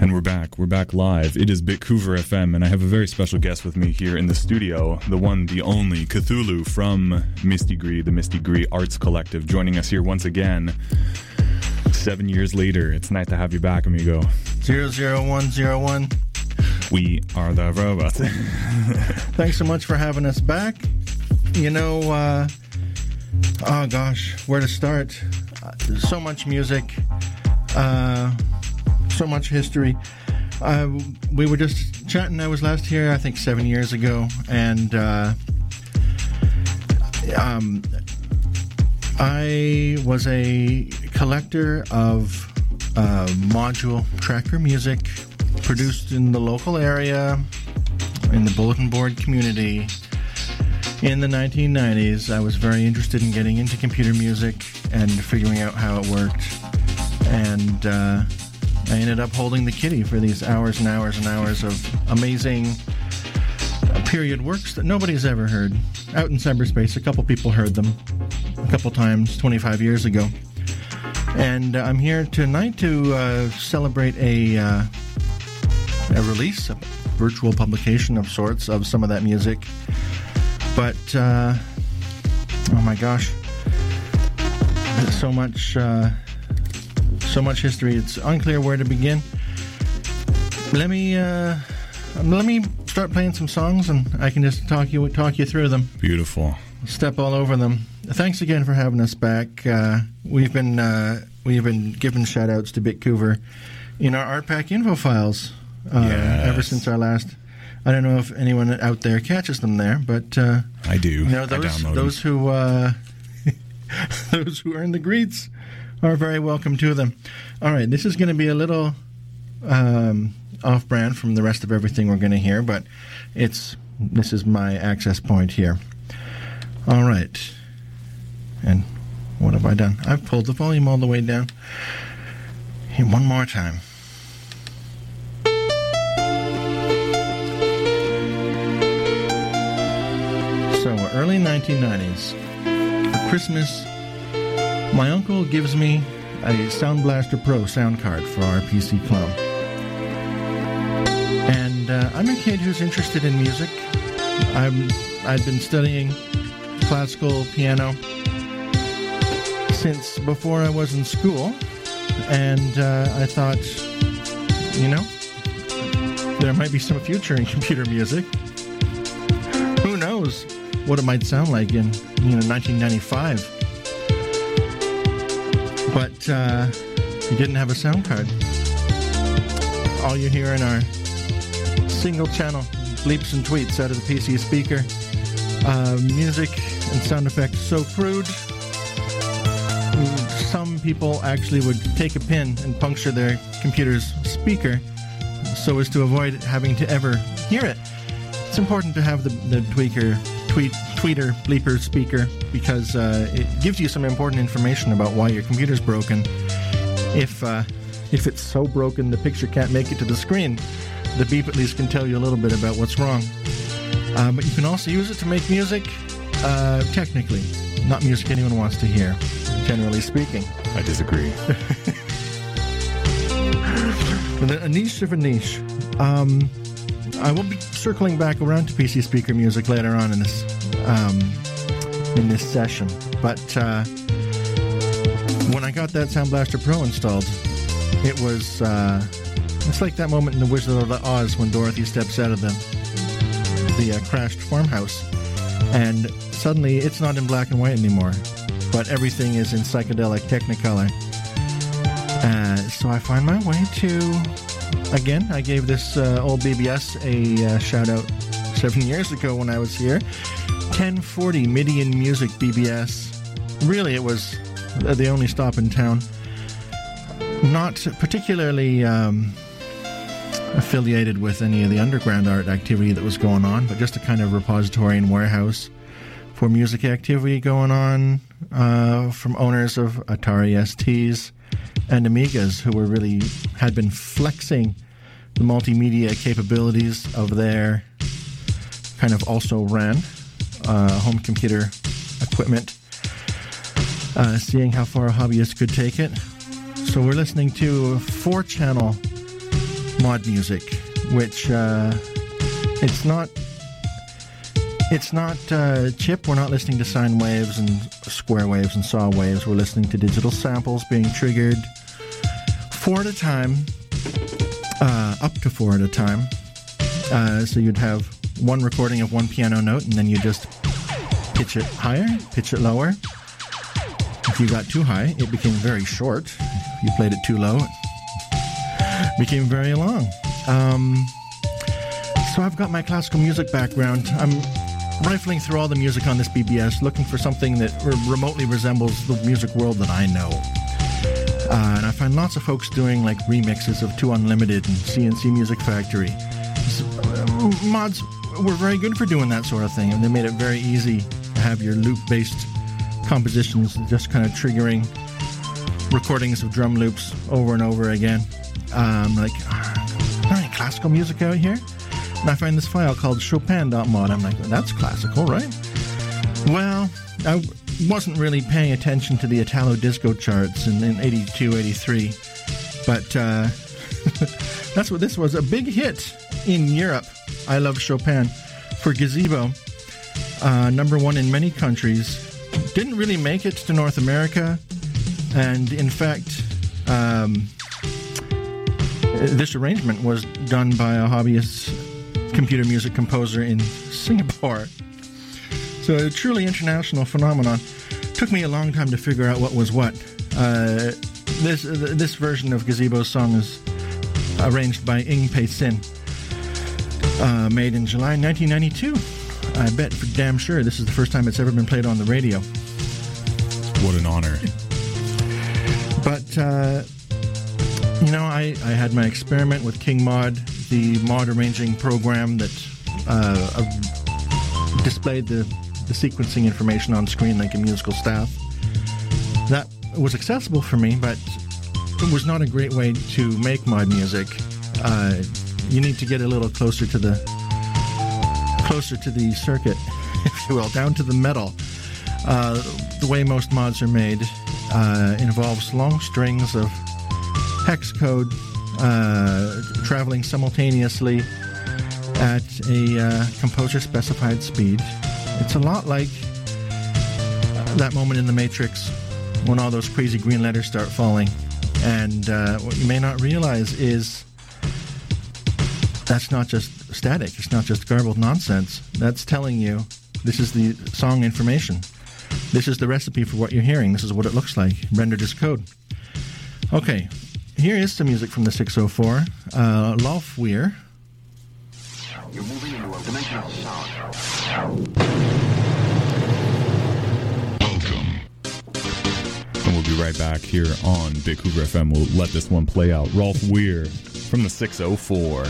And we're back. We're back live. It is Bitcouver FM, and I have a very special guest with me here in the studio, the one, the only, Cthulhu from Misty-Gree, the Misty-Gree Arts Collective, joining us here once again. 7 years later. It's nice to have you back, amigo. 00101. We are the robots. Thanks so much for having us back. You know, oh gosh, where to start? So much music. So much history. We were just chatting. I was last here, I think, 7 years ago, and I was a collector of module tracker music produced in the local area, in the bulletin board community. In the 1990s, I was very interested in getting into computer music and figuring out how it worked, and I ended up holding the kitty for these hours and hours and hours of amazing period works that nobody's ever heard. Out in cyberspace, a couple people heard them a couple times 25 years ago. And I'm here tonight to celebrate a release, a virtual publication of sorts of some of that music. But, oh my gosh, so much history. It's unclear where to begin. Let me start playing some songs, and I can just talk you through them. Beautiful. Step all over them. Thanks again for having us back. We've been giving shout outs to Bitcouver in our Art Pack info files ever since our last. I don't know if anyone out there catches them there, but I do. You know, I download those them. who those who earn the greets are very welcome to them. All right, this is going to be a little off-brand from the rest of everything we're going to hear, but this is my access point here. All right, and what have I done? I've pulled the volume all the way down. Here, one more time. So, early 1990s. For Christmas, my uncle gives me a Sound Blaster Pro sound card for our PC clone. And I'm a kid who's interested in music. I'd been studying classical piano since before I was in school. And I thought, you know, there might be some future in computer music. Who knows what it might sound like in 1995. But he didn't have a sound card. All you hear in our single channel bleeps and tweets out of the PC speaker. Music and sound effects so crude. Some people actually would take a pin and puncture their computer's speaker so as to avoid having to ever hear it. It's important to have the tweeter bleeper speaker because it gives you some important information about why your computer's broken. If it's so broken the picture can't make it to the screen, the beep at least can tell you a little bit about what's wrong. But you can also use it to make music, technically. Not music anyone wants to hear, generally speaking. I disagree. A niche of a niche. I will be circling back around to PC speaker music later on in this session. But when I got that Sound Blaster Pro installed, it was it's like that moment in The Wizard of Oz when Dorothy steps out of the crashed farmhouse, and suddenly it's not in black and white anymore, but everything is in psychedelic Technicolor. So I find my way to, again, I gave this old BBS a shout out 7 years ago when I was here. 1040 Midian Music BBS. Really, it was the only stop in town. Not particularly affiliated with any of the underground art activity that was going on, but just a kind of repository and warehouse for music activity going on from owners of Atari STs and Amigas who had been flexing the multimedia capabilities of their kind of also ran home computer equipment, seeing how far a hobbyist could take it. So we're listening to a 4-channel mod music, which it's not chip. We're not listening to sine waves and square waves and saw waves. We're listening to digital samples being triggered 4 at a time, up to 4 at a time. So you'd have one recording of one piano note, and then you just pitch it higher, pitch it lower. If you got too high, it became very short. If you played it too low, it became very long. So I've got my classical music background. I'm rifling through all the music on this BBS, looking for something that remotely resembles the music world that I know. And I find lots of folks doing like remixes of 2 Unlimited and CNC Music Factory. Mods were very good for doing that sort of thing, and they made it very easy to have your loop-based compositions just kind of triggering recordings of drum loops over and over again. Like, all right, classical music out here? And I find this file called Chopin.mod. I'm like, that's classical, right? Well, I wasn't really paying attention to the Italo disco charts in 82, 83, but that's what this was. A big hit in Europe. I Love Chopin for Gazebo. Number 1 in many countries. Didn't really make it to North America, and in fact, this arrangement was done by a hobbyist computer music composer in Singapore. So a truly international phenomenon. Took me a long time to figure out what was what. This version of Gazebo's song is arranged by Ing Pei Sin, made in July 1992. I bet for damn sure this is the first time it's ever been played on the radio. What an honor. But, I had my experiment with King Mod, the mod arranging program that displayed the sequencing information on screen like a musical staff. That was accessible for me, but it was not a great way to make mod music. You need to get a little closer to the circuit, if you will, down to the metal. The way most mods are made involves long strings of hex code traveling simultaneously at a composer-specified speed. It's a lot like that moment in The Matrix when all those crazy green letters start falling. And what you may not realize is that's not just static. It's not just garbled nonsense. That's telling you this is the song information. This is the recipe for what you're hearing. This is what it looks like, rendered as code. Okay, here is some music from the 604. Lolf Weir. You're moving into a dimension of sound. Welcome. And we'll be right back here on Big Hoover FM. We'll let this one play out. Rolf Weir from the 604.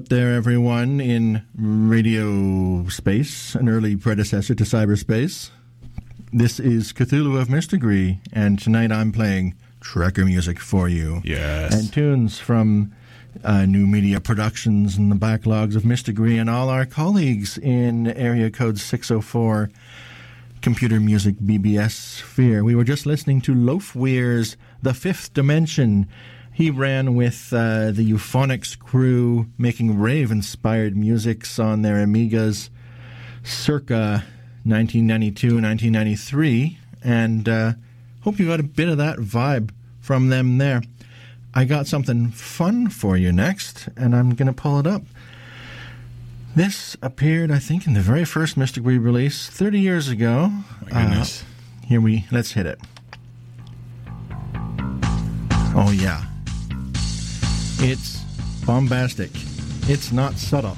out there, everyone, in radio space, an early predecessor to cyberspace. This is Cthulhu of Mystery, and tonight I'm playing Trekker music for you. Yes. And tunes from New Media Productions and the backlogs of Mystery and all our colleagues in area code 604 Computer Music BBS Sphere. We were just listening to Loafweir's The Fifth Dimension. He ran with the Euphonics crew making rave-inspired musics on their Amigas circa 1992, 1993, and hope you got a bit of that vibe from them there. I got something fun for you next, and I'm going to pull it up. This appeared, I think, in the very first Mystic Breed release 30 years ago. My goodness. Let's hit it. Oh, yeah. It's bombastic. It's not subtle.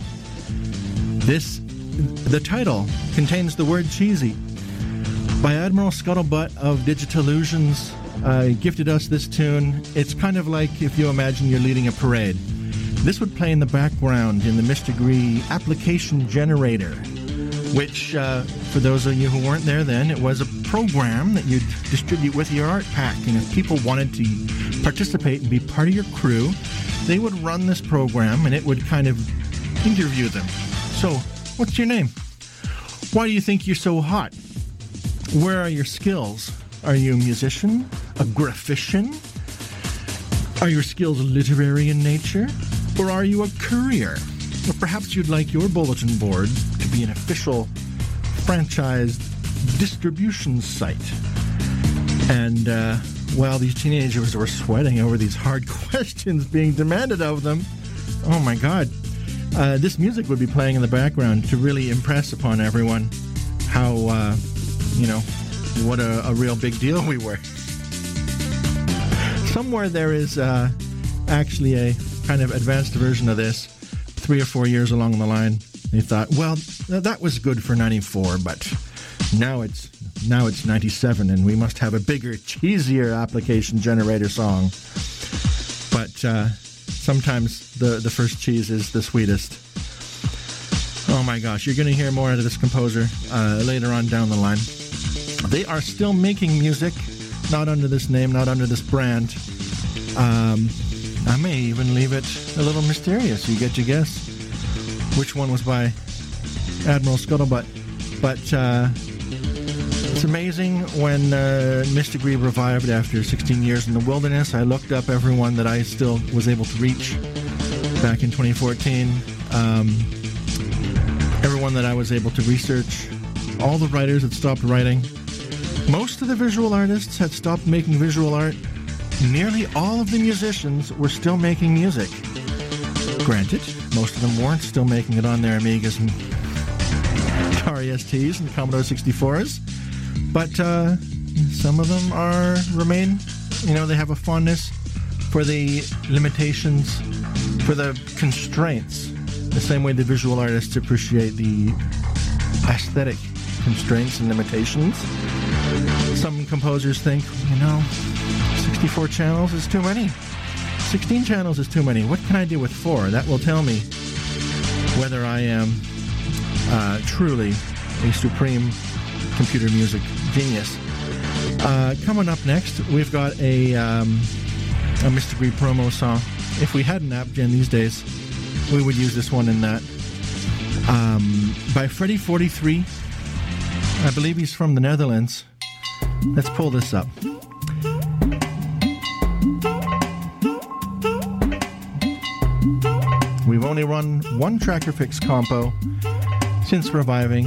The title contains the word cheesy. By Admiral Scuttlebutt of Digitallusions, gifted us this tune. It's kind of like if you imagine you're leading a parade. This would play in the background in the Mystery application generator, which, for those of you who weren't there then, it was a program that you'd distribute with your art pack. And if people wanted to participate and be part of your crew, they would run this program and it would kind of interview them. So, what's your name? Why do you think you're so hot? Where are your skills? Are you a musician? A graphician? Are your skills literary in nature? Or are you a courier? Or perhaps you'd like your bulletin board to be an official franchised distribution site. And while these teenagers were sweating over these hard questions being demanded of them, oh my God, this music would be playing in the background to really impress upon everyone how, what a real big deal we were. Somewhere there is actually a kind of advanced version of this 3 or 4 years along the line. They thought, well, that was good for 94, but now it's 97 and we must have a bigger, cheesier application generator song. But sometimes the first cheese is the sweetest. Oh my gosh, you're going to hear more out of this composer later on down the line. They are still making music, not under this name, not under this brand. I may even leave it a little mysterious. You get to guess which one was by Admiral Scuttlebutt. But it's amazing when Mystery revived after 16 years in the wilderness. I looked up everyone that I still was able to reach back in 2014. Everyone that I was able to research. All the writers had stopped writing. Most of the visual artists had stopped making visual art. Nearly all of the musicians were still making music. Granted, most of them weren't still making it on their Amigas and Atari STs and Commodore 64s, but some of them remain, they have a fondness for the limitations, for the constraints, the same way the visual artists appreciate the aesthetic constraints and limitations. Some composers think, 64 channels is too many. 16 channels is too many. What can I do with 4? That will tell me whether I am truly a supreme computer music genius. Coming up next, we've got a Mystery promo song. If we had an app gen these days, we would use this one in that. By Freddy43. I believe he's from the Netherlands. Let's pull this up. We've only run one Tracker Fix compo since reviving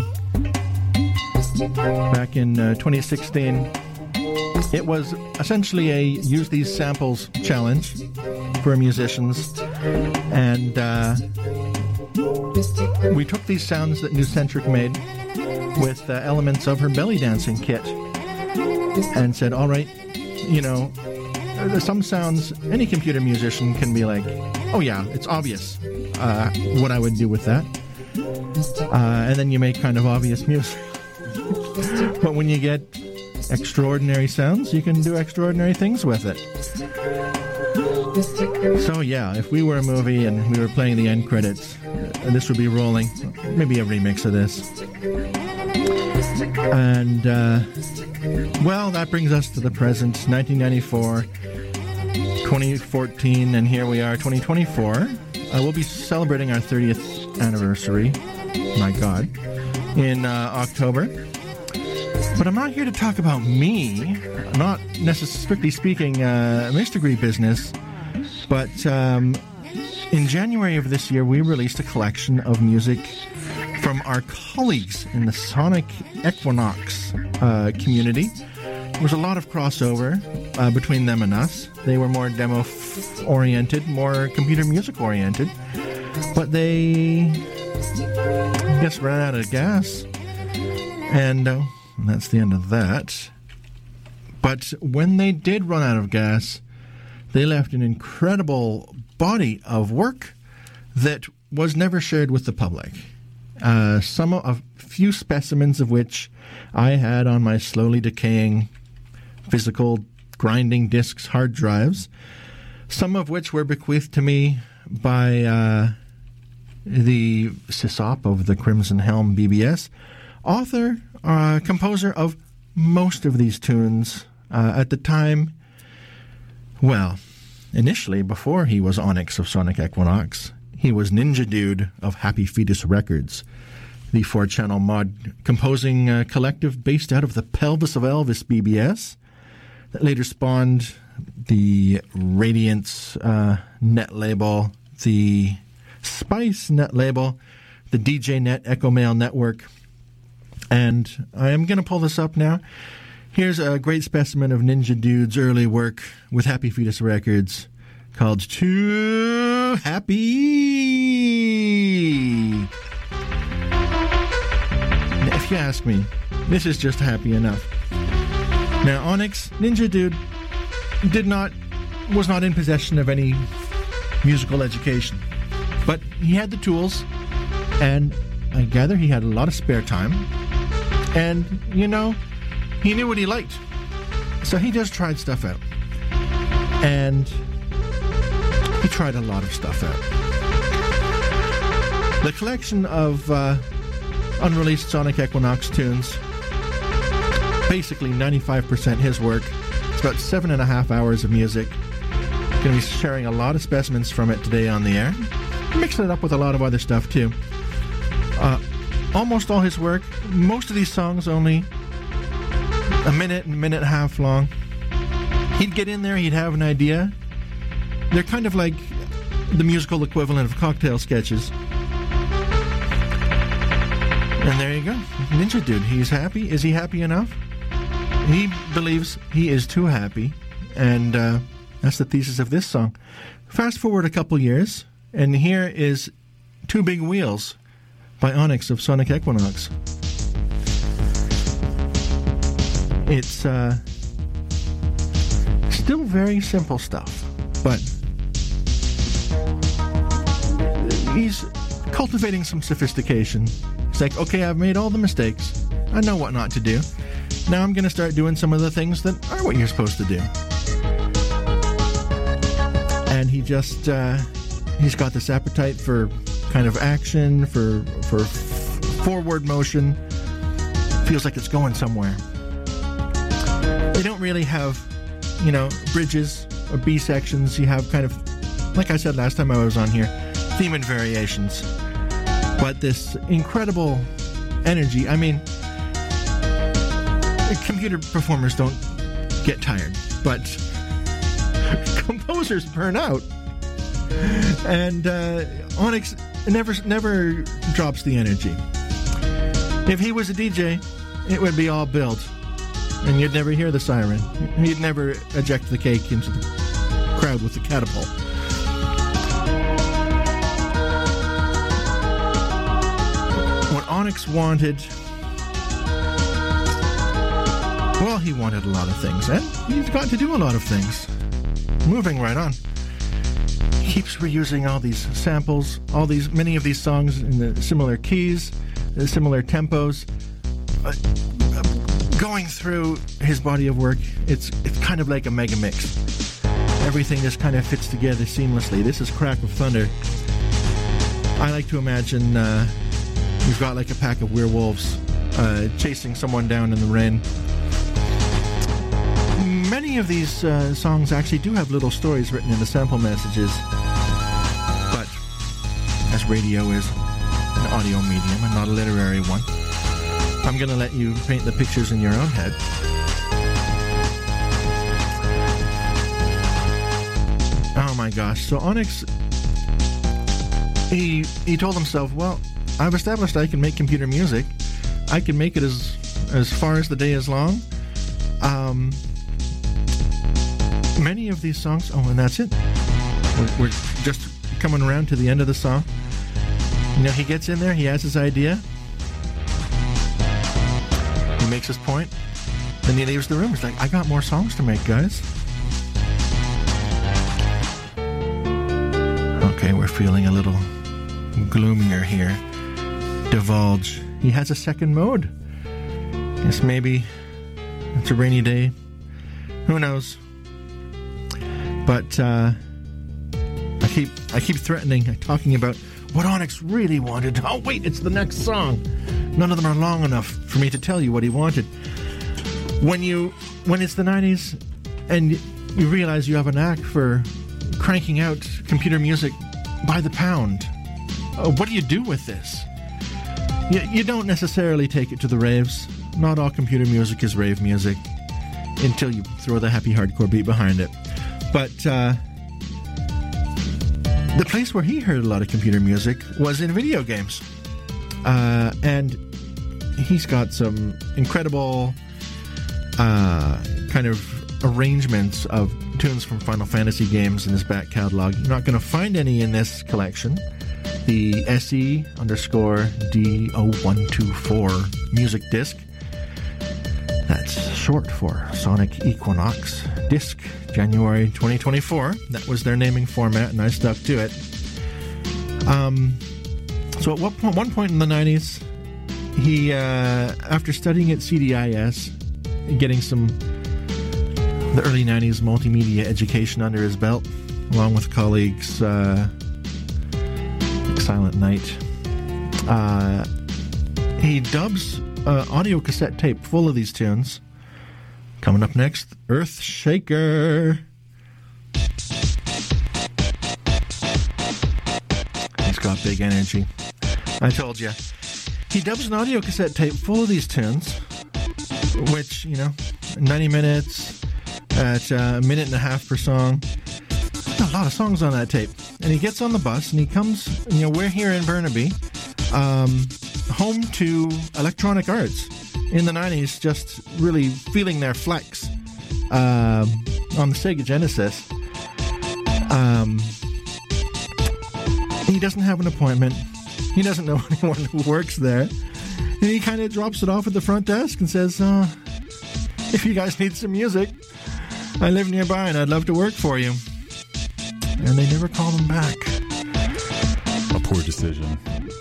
back in 2016. It was essentially a use these samples challenge for musicians, and we took these sounds that Nucentric made with elements of her belly dancing kit and said, all right, some sounds any computer musician can be like, oh yeah, it's obvious what I would do with that. And then you make kind of obvious music. But when you get extraordinary sounds, you can do extraordinary things with it. So yeah, if we were a movie and we were playing the end credits, this would be rolling. Maybe a remix of this. And, well, that brings us to the present, 1994, 2014, and here we are, 2024. We'll be celebrating our 30th anniversary, my God, in October. But I'm not here to talk about me, not necessarily, strictly speaking, Mr. Gree business, but in January of this year, we released a collection of music from our colleagues in the Sonic Equinox community. There was a lot of crossover between them and us. They were more demo-oriented, more computer music-oriented, but they, I guess, ran out of gas, and that's the end of that. But when they did run out of gas, they left an incredible body of work that was never shared with the public. A few specimens of which I had on my slowly decaying physical grinding discs hard drives, some of which were bequeathed to me by the Sysop of the Crimson Helm BBS, author, composer of most of these tunes at the time. Well, initially, before he was Onyx of Sonic Equinox, he was Ninja Dude of Happy Fetus Records, the 4-channel mod composing collective based out of the Pelvis of Elvis BBS that later spawned the Radiance net label, the Spice net label, the DJ Net Echo Mail network. And I am going to pull this up now. Here's a great specimen of Ninja Dude's early work with Happy Fetus Records called Too Happy. If you ask me, this is just happy enough. Now, Onyx, Ninja Dude, was not in possession of any musical education, but he had the tools, and I gather he had a lot of spare time, and, you know, he knew what he liked, so he just tried stuff out, and he tried a lot of stuff out. The collection of unreleased Sonic Equinox tunes, basically 95% his work. It's about 7.5 hours of music. Going to be sharing a lot of specimens from it today on the air. Mixing it up with a lot of other stuff too. Almost all his work, most of these songs only a minute and a minute and a half long. He'd get in there, he'd have an idea. They're kind of like the musical equivalent of cocktail sketches. And there you go. Ninja Dude, he's happy. Is he happy enough? He believes he is too happy. And that's the thesis of this song. Fast forward a couple years, and here is Two Big Wheels by Onyx of Sonic Equinox. It's still very simple stuff, but he's cultivating some sophistication. It's like, okay, I've made all the mistakes. I know what not to do. Now I'm going to start doing some of the things that are what you're supposed to do. And he just, he's got this appetite for kind of action, for forward motion. Feels like it's going somewhere. They don't really have, you know, bridges or B sections. You have kind of, like I said last time I was on here, theme and variations. But this incredible energy, I mean, computer performers don't get tired, but composers burn out. And Onyx never drops the energy. If he was a DJ, it would be all built, and you'd never hear the siren. He'd never eject the cake into the crowd with the catapult. What Onyx wanted, well, he wanted a lot of things, and he's got to do a lot of things. Moving right on. Keeps reusing all these samples, many of these songs in the similar keys, the similar tempos. Going through his body of work, it's kind of like a mega mix. everything just kind of fits together seamlessly. This is Crack of Thunder. I like to imagine you've got like a pack of werewolves chasing someone down in the rain. Many of these songs actually do have little stories written in the sample messages, but as radio is an audio medium and not a literary one, I'm going to let you paint the pictures in your own head. Oh my gosh. So Onyx, he told himself, well, I've established I can make computer music. I can make it as far as the day is long. Many of these songs, oh, and that's it. We're just coming around to the end of the song. You know, he gets in there, he has his idea, he makes his point, then he leaves the room. He's like, I got more songs to make, guys. Okay, we're feeling a little gloomier here. Divulge. He has a second mode. Yes, maybe it's a rainy day. Who knows? But I keep threatening, talking about what Onyx really wanted. Oh wait, it's the next song. None of them are long enough for me to tell you what he wanted. When it's the 90s and you realize you have a knack for cranking out computer music by the pound, what do you do with this? You don't necessarily take it to the raves. Not all computer music is rave music until you throw the happy hardcore beat behind it. But the place where he heard a lot of computer music was in video games. And he's got some incredible kind of arrangements of tunes from Final Fantasy games in his back catalog. You're not going to find any in this collection. The SE_D0124 music disc. That's short for Sonic Equinox disc, January 2024. That was their naming format, and I stuck to it. So at one point in the 90s, he, after studying at CDIS, getting the early 90s multimedia education under his belt, along with colleagues like Silent Night, he dubs audio cassette tape full of these tunes. Coming up next, Earthshaker. He's got big energy. I told you. He dubs an audio cassette tape full of these tunes, which, 90 minutes at a minute and a half per song. A lot of songs on that tape. And he gets on the bus and he comes, we're here in Burnaby, home to Electronic Arts in the 90s, just really feeling their flex on the Sega Genesis. He doesn't have an appointment. He doesn't know anyone who works there. And he kind of drops it off at the front desk and says, if you guys need some music, I live nearby and I'd love to work for you. And they never called him back. A poor decision.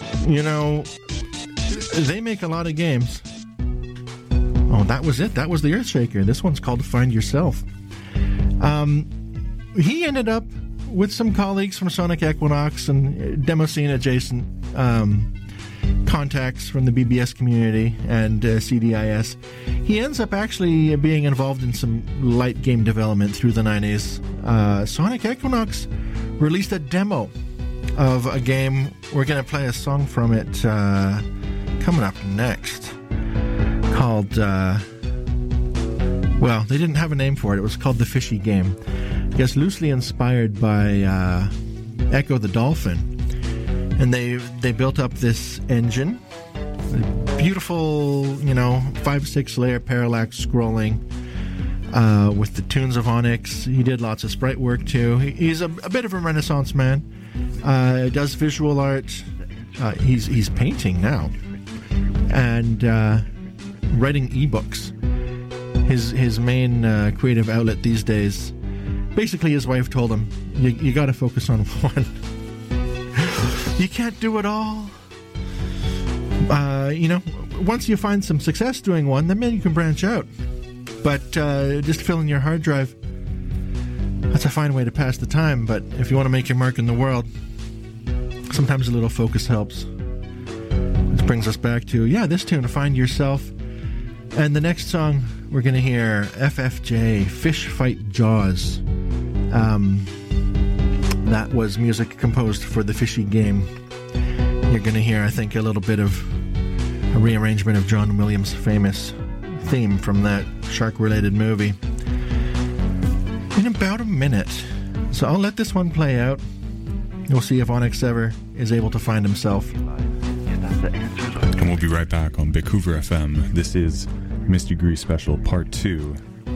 They make a lot of games. Oh, that was it. That was the Earthshaker. This one's called Find Yourself. He ended up with some colleagues from Sonic Equinox and Demo Scene adjacent contacts from the BBS community and CDIS. He ends up actually being involved in some light game development through the 90s. Sonic Equinox released a demo of a game. We're going to play a song from it coming up next called, they didn't have a name for it. It was called The Fishy Game. I guess loosely inspired by Echo the Dolphin. And they built up this engine, beautiful, 5-6 layer parallax scrolling with the tunes of Onyx. He did lots of sprite work too. He's a bit of a Renaissance man. Does visual art. He's painting now and writing ebooks. His main creative outlet these days. Basically, his wife told him, "You got to focus on one. You can't do it all. Once you find some success doing one, then maybe you can branch out. But just filling your hard drive, That's a fine way to pass the time, but if you want to make your mark in the world, sometimes a little focus helps. This brings us back to, this tune, Find Yourself. And the next song we're going to hear, FFJ, Fish Fight Jaws. That was music composed for the Fishy Game. You're going to hear, I think, a little bit of a rearrangement of John Williams' famous theme from that shark-related movie in about a minute. So I'll let this one play out. We'll see if Onyx ever is able to find himself. And we'll be right back on Big Hoover FM. This is Misty Gree Special Part 2.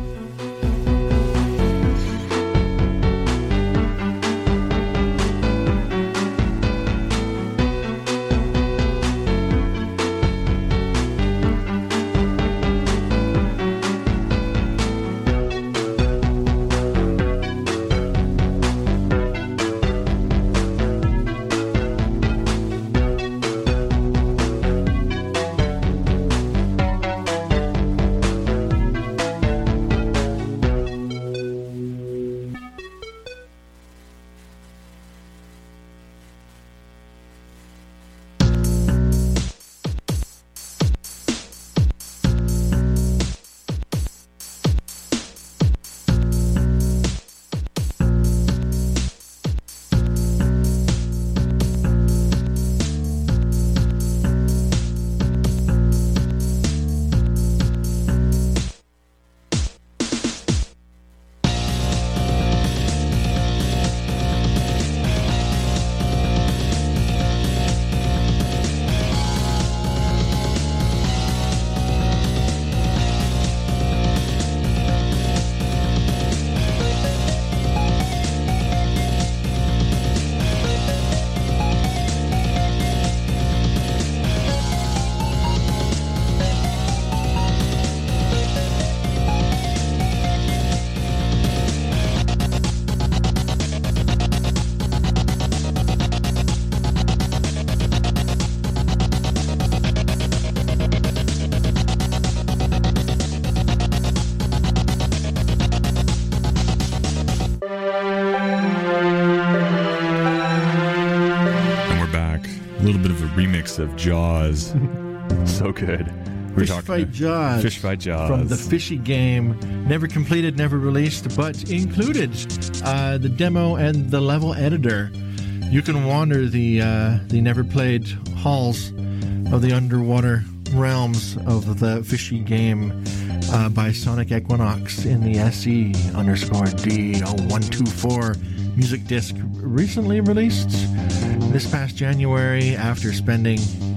Of Jaws. So good. Fish Fight Jaws. Fish Fight Jaws. From the Fishy Game. Never completed, never released, but included the demo and the level editor. You can wander the never played halls of the underwater realms of the Fishy Game by Sonic Equinox in the SE_D0124 music disc, recently released this past January after spending